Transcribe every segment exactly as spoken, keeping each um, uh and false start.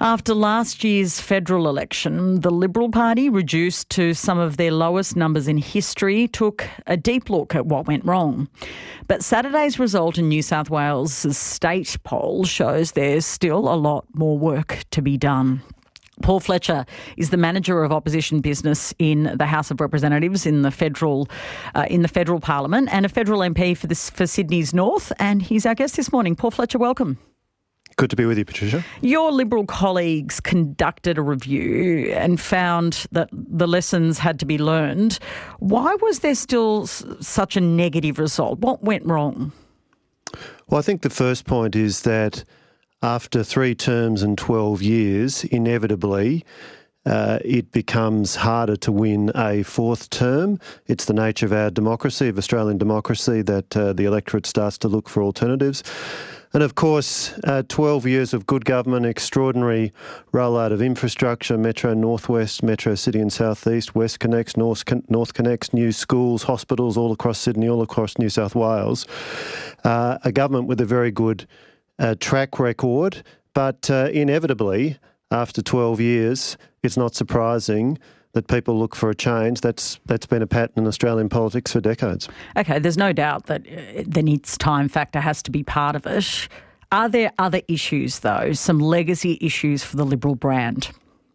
After last year's federal election, the Liberal Party, reduced to some of their lowest numbers in history, took a deep look at what went wrong. But Saturday's result in New South Wales' state poll shows there's still a lot more work to be done. Paul Fletcher is the manager of opposition business in the House of Representatives in the federal uh, in the federal Parliament and a federal M P for this for Sydney's North. And he's our guest this morning. Paul Fletcher, welcome. Good to be with you, Patricia. Your Liberal colleagues conducted a review and found that the lessons had to be learned. Why was there still s- such a negative result? What went wrong? Well, I think the first point is that after three terms and twelve years, inevitably, uh, it becomes harder to win a fourth term. It's the nature of our democracy, of Australian democracy, that uh, the electorate starts to look for alternatives. And of course, uh, twelve years of good government, extraordinary rollout of infrastructure, Metro Northwest, Metro City and South East, West Connects, North, Con- North Connects, new schools, hospitals all across Sydney, all across New South Wales. Uh, a government with a very good uh, track record, but uh, inevitably, after twelve years, it's not surprising that people look for a change. That's that's been a pattern in Australian politics for decades. Okay, there's no doubt that uh, the needs time factor has to be part of it. Are there other issues, though, some legacy issues for the Liberal brand?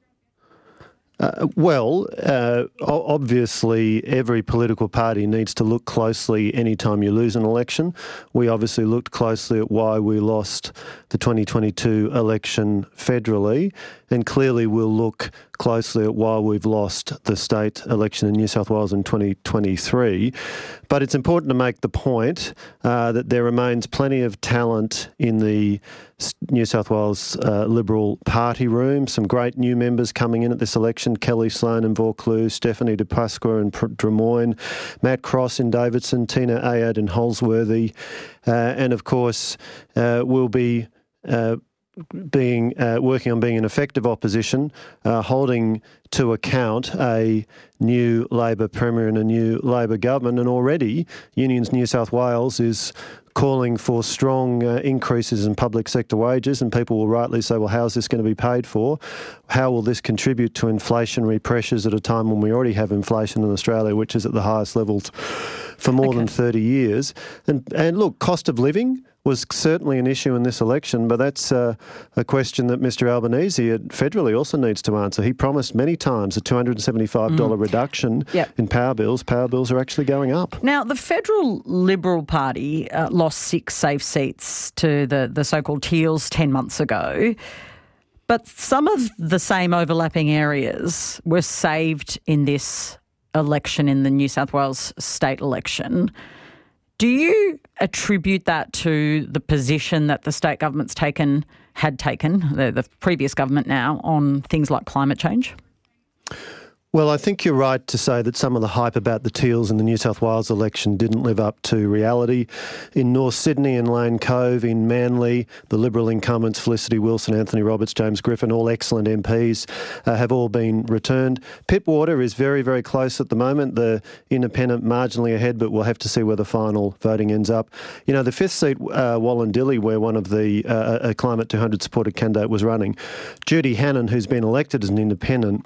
Uh, well, uh, obviously, every political party needs to look closely anytime you lose an election. We obviously looked closely at why we lost the twenty twenty-two election federally, and clearly we'll look closely at why we've lost the state election in New South Wales in twenty twenty-three. But it's important to make the point uh, that there remains plenty of talent in the New South Wales uh, Liberal Party room. Some great new members coming in at this election: Kelly Sloan in Vaucluse, Stephanie De Pasqua in Drummoyne, Matt Cross in Davidson, Tina Ayad in Holsworthy, uh, and of course uh, we'll be uh, being uh, working on being an effective opposition, uh, holding to account a new Labor Premier and a new Labor government. And already Unions New South Wales is calling for strong uh, increases in public sector wages, and people will rightly say, well, how's this going to be paid for? How will this contribute to inflationary pressures at a time when we already have inflation in Australia, which is at the highest levels for more okay. than thirty years? And, and look, cost of living was certainly an issue in this election, but that's uh, a question that Mister Albanese at federally also needs to answer. He promised many times a two hundred seventy-five dollars mm. reduction yep. in power bills. Power bills are actually going up. Now, the federal Liberal Party uh, lost six safe seats to the, the so-called Teals ten months ago, but some of the same overlapping areas were saved in this election, in the New South Wales state election. Do you attribute that to the position that the state government's taken, had taken, the, the previous government now, on things like climate change? Well, I think you're right to say that some of the hype about the Teals in the New South Wales election didn't live up to reality. In North Sydney, in Lane Cove, in Manly, the Liberal incumbents, Felicity Wilson, Anthony Roberts, James Griffin, all excellent M Ps, uh, have all been returned. Pittwater is very, very close at the moment. The independent marginally ahead, but we'll have to see where the final voting ends up. You know, the fifth seat, uh, Wallandilly, where one of the uh, a Climate two hundred supported candidate was running, Judy Hannon, who's been elected as an independent,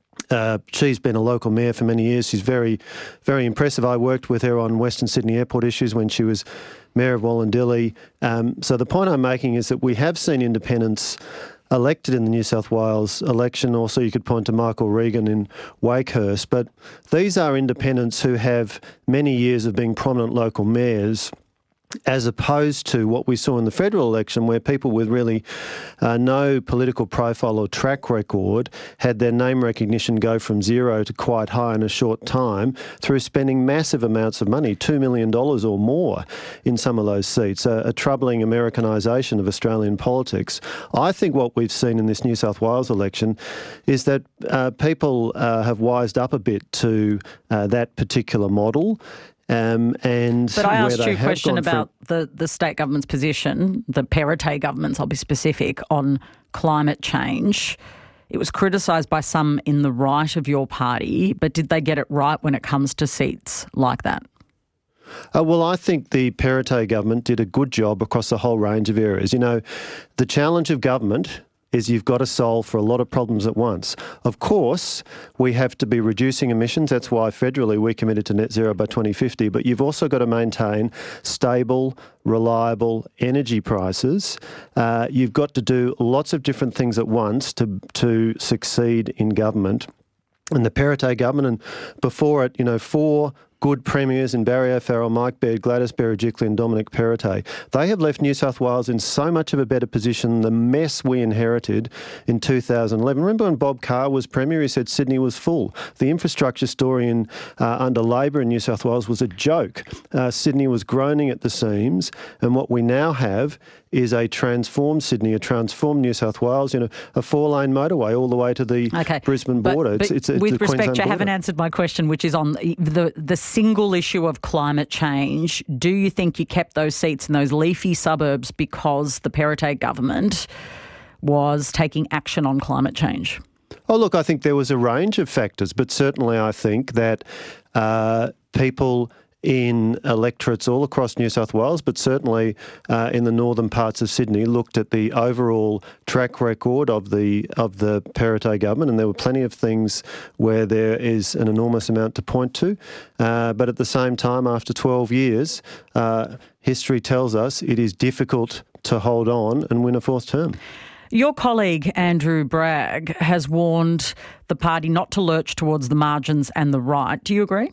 Uh, she's been a local mayor for many years. She's very, very impressive. I worked with her on Western Sydney airport issues when she was mayor of Wallandilly. Um, so the point I'm making is that we have seen independents elected in the New South Wales election. Also, you could point to Michael Regan in Wakehurst. But these are independents who have many years of being prominent local mayors, as opposed to what we saw in the federal election, where people with really uh, no political profile or track record had their name recognition go from zero to quite high in a short time through spending massive amounts of money, two million dollars or more in some of those seats, a, a troubling Americanisation of Australian politics. I think what we've seen in this New South Wales election is that uh, people uh, have wised up a bit to uh, that particular model. Um, and but I asked you a question about the, the state government's position, the Perrottet government's, I'll be specific, on climate change. It was criticised by some in the right of your party, but did they get it right when it comes to seats like that? Uh, well, I think the Perrottet government did a good job across a whole range of areas. You know, the challenge of government is you've got to solve for a lot of problems at once. Of course, we have to be reducing emissions. That's why federally we're committed to net zero by twenty fifty. But you've also got to maintain stable, reliable energy prices. Uh, you've got to do lots of different things at once to to succeed in government. And the Perrottet government, and before it, you know, four good premiers in Barry O'Farrell, Mike Baird, Gladys Berejiklian and Dominic Perrottet, they have left New South Wales in so much of a better position. The mess we inherited in two thousand eleven. Remember when Bob Carr was Premier, he said Sydney was full. The infrastructure story in, uh, under Labor in New South Wales was a joke. Uh, Sydney was groaning at the seams, and what we now have is a transformed Sydney, a transformed New South Wales, in a, a four-lane motorway all the way to the okay. Brisbane but, border. But it's, it's, it's with the respect, Queensland you border. haven't answered my question, which is on the, the single issue of climate change. Do you think you kept those seats in those leafy suburbs because the Perrottet government was taking action on climate change? Oh, look, I think there was a range of factors, but certainly I think that uh, people in electorates all across New South Wales, but certainly uh, in the northern parts of Sydney, looked at the overall track record of the of the Perrottet government, and there were plenty of things where there is an enormous amount to point to. Uh, but at the same time, after twelve years, uh, history tells us it is difficult to hold on and win a fourth term. Your colleague, Andrew Bragg, has warned the party not to lurch towards the margins and the right. Do you agree?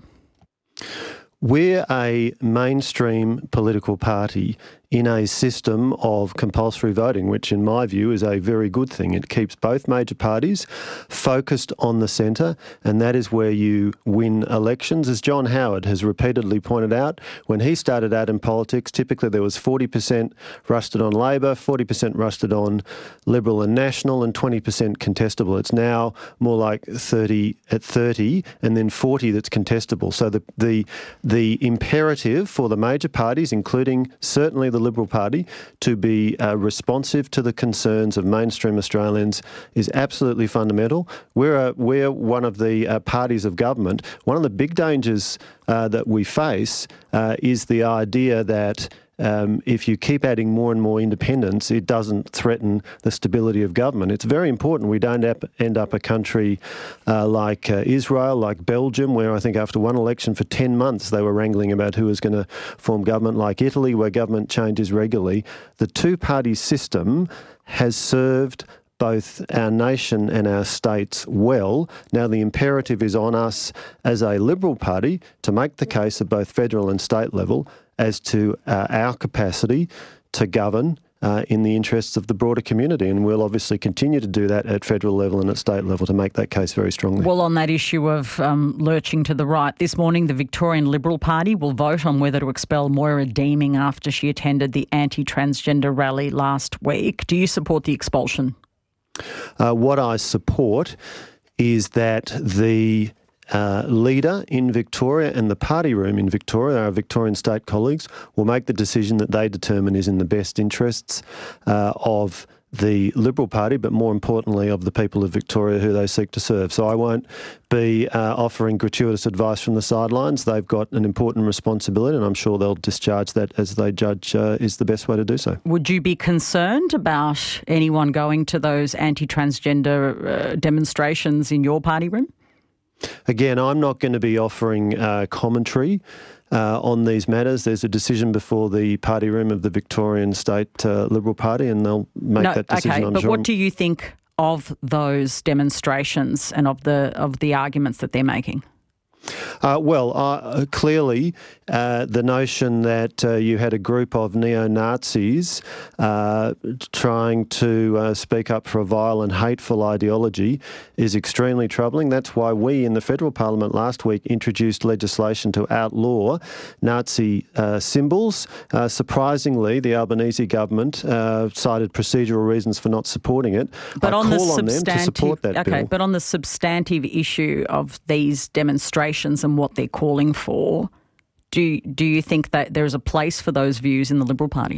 We're a mainstream political party in a system of compulsory voting, which in my view is a very good thing. It keeps both major parties focused on the centre, and that is where you win elections. As John Howard has repeatedly pointed out, when he started out in politics, typically there was forty percent rusted on Labor, forty percent rusted on Liberal and National, and twenty percent contestable. It's now more like thirty at thirty, and then forty that's contestable. So the the the imperative for the major parties, including certainly the Liberal Party, to be uh, responsive to the concerns of mainstream Australians is absolutely fundamental. We're a, we're one of the uh, parties of government. One of the big dangers uh, that we face uh, is the idea that Um, if you keep adding more and more independence, it doesn't threaten the stability of government. It's very important we don't ap- end up a country uh, like uh, Israel, like Belgium, where I think after one election for ten months they were wrangling about who was going to form government, like Italy, where government changes regularly. The two-party system has served both our nation and our states well. Now the imperative is on us as a Liberal Party to make the case at both federal and state level as to uh, our capacity to govern uh, in the interests of the broader community. And we'll obviously continue to do that at federal level and at state level to make that case very strongly. Well, on that issue of um, lurching to the right, this morning the Victorian Liberal Party will vote on whether to expel Moira Deeming after she attended the anti-transgender rally last week. Do you support the expulsion? Uh, what I support is that the Uh, leader in Victoria and the party room in Victoria, our Victorian state colleagues, will make the decision that they determine is in the best interests uh, of the Liberal Party, but more importantly of the people of Victoria who they seek to serve. So I won't be uh, offering gratuitous advice from the sidelines. They've got an important responsibility, and I'm sure they'll discharge that as they judge uh, is the best way to do so. Would you be concerned about anyone going to those anti-transgender uh, demonstrations in your party room? Again, I'm not going to be offering uh, commentary uh, on these matters. There's a decision before the party room of the Victorian State uh, Liberal Party, and they'll make no, that decision, okay, I'm but sure. What do you think of those demonstrations and of the of the arguments that they're making? Uh, well, uh, clearly uh, the notion that uh, you had a group of neo-Nazis uh, trying to uh, speak up for a violent, hateful ideology is extremely troubling. That's why we in the federal parliament last week introduced legislation to outlaw Nazi uh, symbols. Uh, surprisingly, the Albanese government uh, cited procedural reasons for not supporting it. But I on call the on them to support that okay, bill. But on the substantive issue of these demonstrations and what they're calling for, do do you think that there is a place for those views in the Liberal Party?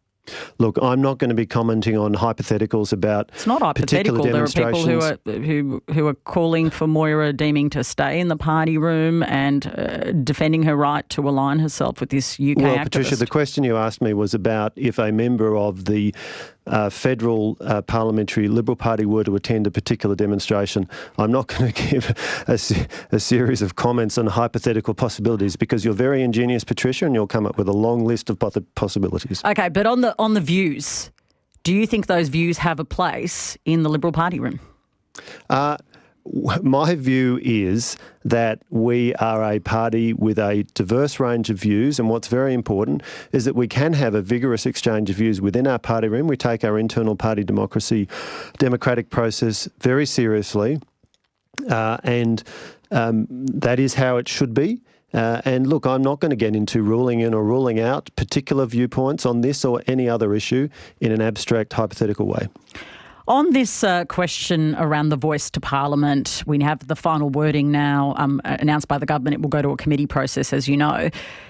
Look, I'm not going to be commenting on hypotheticals about It's not hypothetical. There are people who are who who are calling for Moira Deeming to stay in the party room and uh, defending her right to align herself with this U K well, activist. Patricia, the question you asked me was about if a member of the uh, federal uh, parliamentary Liberal Party were to attend a particular demonstration, I'm not going to give a, a series of comments on hypothetical possibilities because you're very ingenious, Patricia, and you'll come up with a long list of possibilities. Okay, but on the on the views, do you think those views have a place in the Liberal Party room? Uh, My view is that we are a party with a diverse range of views, and what's very important is that we can have a vigorous exchange of views within our party room. We take our internal party democracy, democratic process very seriously, uh, and um, that is how it should be. Uh, and look, I'm not going to get into ruling in or ruling out particular viewpoints on this or any other issue in an abstract, hypothetical way. On this uh, question around the voice to Parliament, we have the final wording now um, announced by the government. It will go to a committee process, as you know.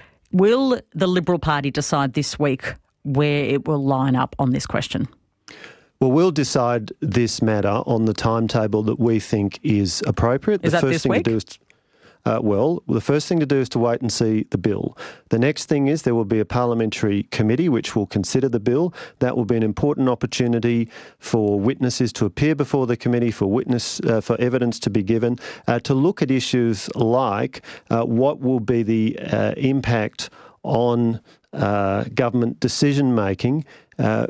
Will the Liberal Party decide this week where it will line up on this question? Well, we'll decide this matter on the timetable that we think is appropriate. Is the that first this thing week? to do is Uh, well, the first thing to do is to wait and see the bill. The next thing is there will be a parliamentary committee which will consider the bill. That will be an important opportunity for witnesses to appear before the committee, for witness uh, for evidence to be given, uh, to look at issues like uh, what will be the uh, impact on uh, government decision making. Uh,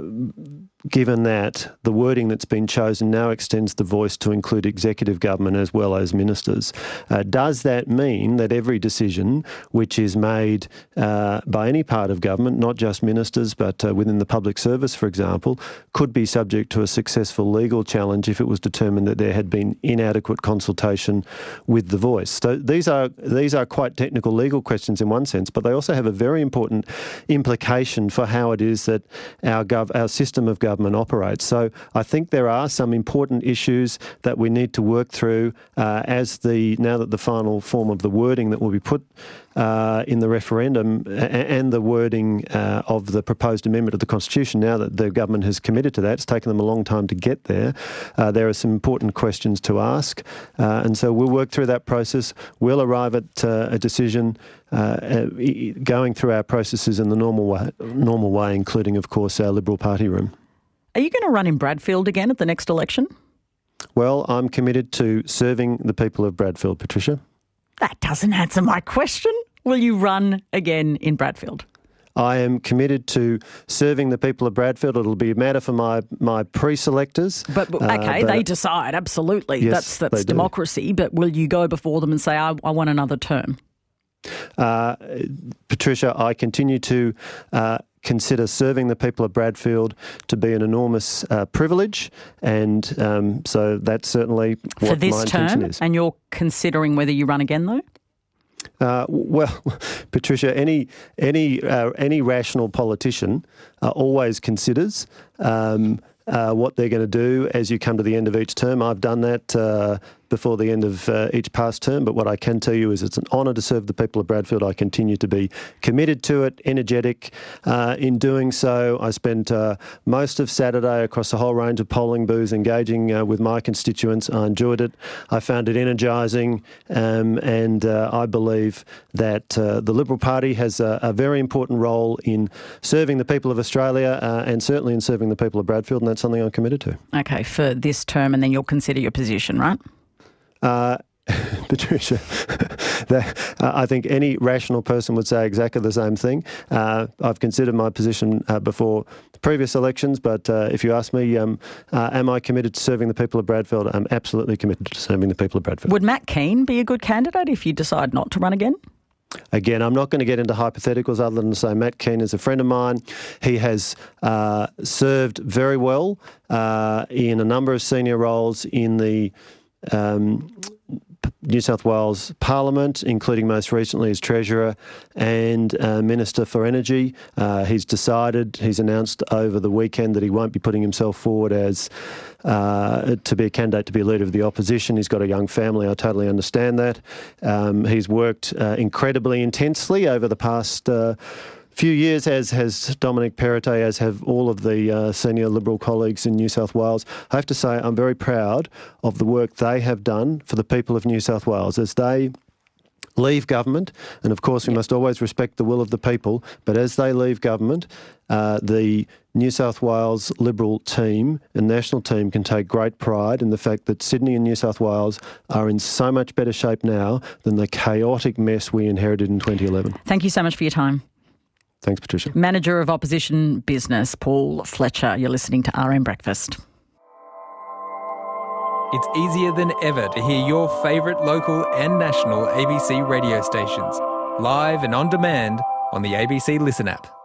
given that the wording that's been chosen now extends the voice to include executive government as well as ministers. Uh, does that mean that every decision which is made uh, by any part of government, not just ministers but uh, within the public service, for example, could be subject to a successful legal challenge if it was determined that there had been inadequate consultation with the voice? So these are, these are quite technical legal questions in one sense, but they also have a very important implication for how it is that our Gov- our system of government operates. So I think there are some important issues that we need to work through uh, as the now that the final form of the wording that will be put uh, in the referendum a- and the wording uh, of the proposed amendment of the Constitution, now that the government has committed to that, it's taken them a long time to get there. Uh, there are some important questions to ask, uh, and so we'll work through that process. We'll arrive at uh, a decision Uh, uh, going through our processes in the normal way, normal way, including, of course, our Liberal Party room. Are you going to run in Bradfield again at the next election? Well, I'm committed to serving the people of Bradfield, Patricia. That doesn't answer my question. Will you run again in Bradfield? I am committed to serving the people of Bradfield. It'll be a matter for my, my pre-selectors. But, okay, uh, but they decide, absolutely. Yes, that's that's they do. democracy. But will you go before them and say, I, I want another term? Uh, Patricia, I continue to uh, consider serving the people of Bradfield to be an enormous uh, privilege, and um, so that's certainly what For this my intention term, is. and you're considering whether you run again, though? Uh, well, Patricia, any any uh, any rational politician uh, always considers um, uh, what they're going to do as you come to the end of each term. I've done that uh, before the end of uh, each past term, but what I can tell you is it's an honour to serve the people of Bradfield. I continue to be committed to it, energetic uh, in doing so. I spent uh, most of Saturday across a whole range of polling booths engaging uh, with my constituents. I enjoyed it. I found it energising, um, and uh, I believe that uh, the Liberal Party has a, a very important role in serving the people of Australia uh, and certainly in serving the people of Bradfield, and that's something I'm committed to. Okay, for this term, and then you'll consider your position, right? Uh, Patricia, that, uh, I think any rational person would say exactly the same thing. Uh, I've considered my position uh, before the previous elections, but uh, if you ask me, um, uh, am I committed to serving the people of Bradfield? I'm absolutely committed to serving the people of Bradfield. Would Matt Keane be a good candidate if you decide not to run again? Again, I'm not going to get into hypotheticals other than to say Matt Keane is a friend of mine. He has uh, served very well uh, in a number of senior roles in the Um, New South Wales Parliament, including most recently as Treasurer and uh, Minister for Energy. Uh, he's decided, he's announced over the weekend that he won't be putting himself forward as uh, to be a candidate to be a leader of the opposition. He's got a young family, I totally understand that. Um, he's worked uh, incredibly intensely over the past uh, few years, as has Dominic Perrottet, as have all of the uh, senior Liberal colleagues in New South Wales. I have to say I'm very proud of the work they have done for the people of New South Wales as they leave government, and of course we yep. must always respect the will of the people, but as they leave government, uh, the New South Wales Liberal team and national team can take great pride in the fact that Sydney and New South Wales are in so much better shape now than the chaotic mess we inherited in twenty eleven. Thank you so much for your time. Thanks, Patricia. Manager of Opposition Business, Paul Fletcher. You're listening to R M Breakfast. It's easier than ever to hear your favourite local and national A B C radio stations, live and on demand on the A B C Listen app.